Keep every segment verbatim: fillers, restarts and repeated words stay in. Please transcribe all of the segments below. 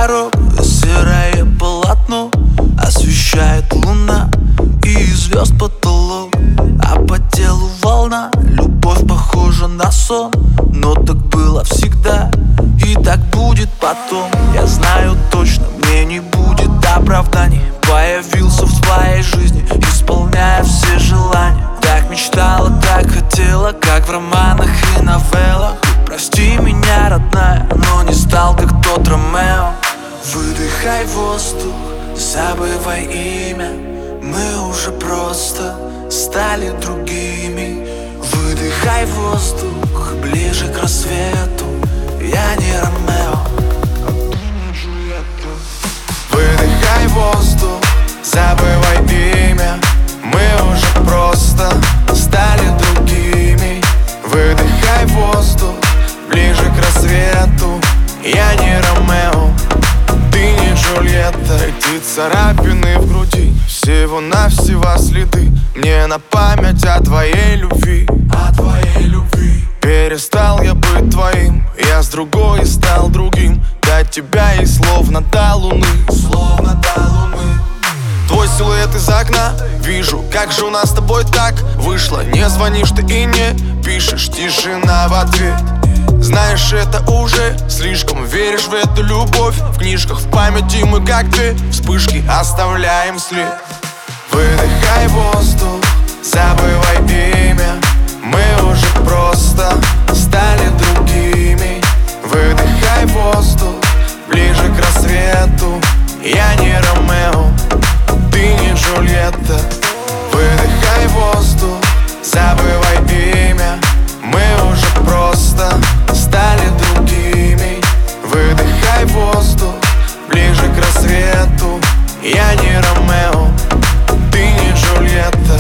дорог серое полотно освещает луна и звезд потолок, а по телу волна. Любовь похожа на сон, но так было всегда и так будет потом. Я знаю точно, мне не будет оправданий. Появился в твоей жизни, исполняя все желания. Так мечтала, так хотела, как в романах и новеллах. Прости меня, родная, но не стал, как тот Ромео. Выдыхай воздух, забывай имя, мы уже просто стали другими. Выдыхай воздух, ближе к рассвету, я не Ромео, а ты не Джульетта. Выдыхай воздух, забывай имя, мы уже просто стали другими. Выдыхай воздух, ближе к рассвету, я не Ромео, ты не Джульетта. Эти царапины в груди, всего-навсего следы мне на память о твоей любви, о твоей любви. Перестал я быть твоим, я с другой и стал другим. До тебя и словно до луны, словно до луны. Твой силуэт из окна, вижу, как же у нас с тобой так вышло. Не звонишь ты и не пишешь, тишина в ответ. Знаешь, это уже слишком, веришь в эту любовь. В книжках, в памяти мы как две вспышки оставляем след. Выдыхай воздух, забывай имя, мы уже просто стали другими. Выдыхай воздух, ближе к рассвету, я не Ромео, ты не Джульетта. Выдыхай воздух, забывай имя, мы уже просто стали другими. Выдыхай воздух, ближе к рассвету, я не Ромео, ты не Джульетта.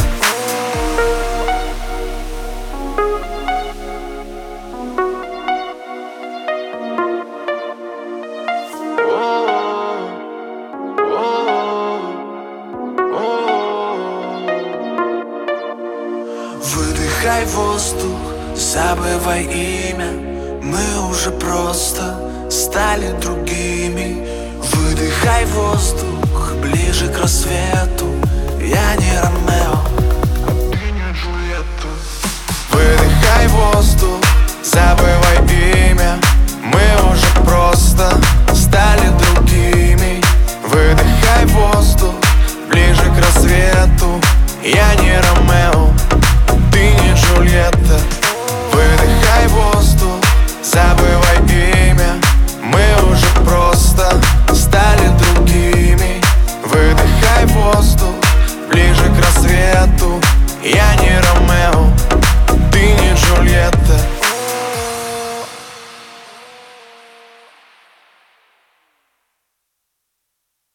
Выдыхай воздух, забывай имя, мы уже просто стали другими. Выдыхай воздух, ближе к рассвету, я не Ромео, а ты не Джульетта. Выдыхай воздух, забывай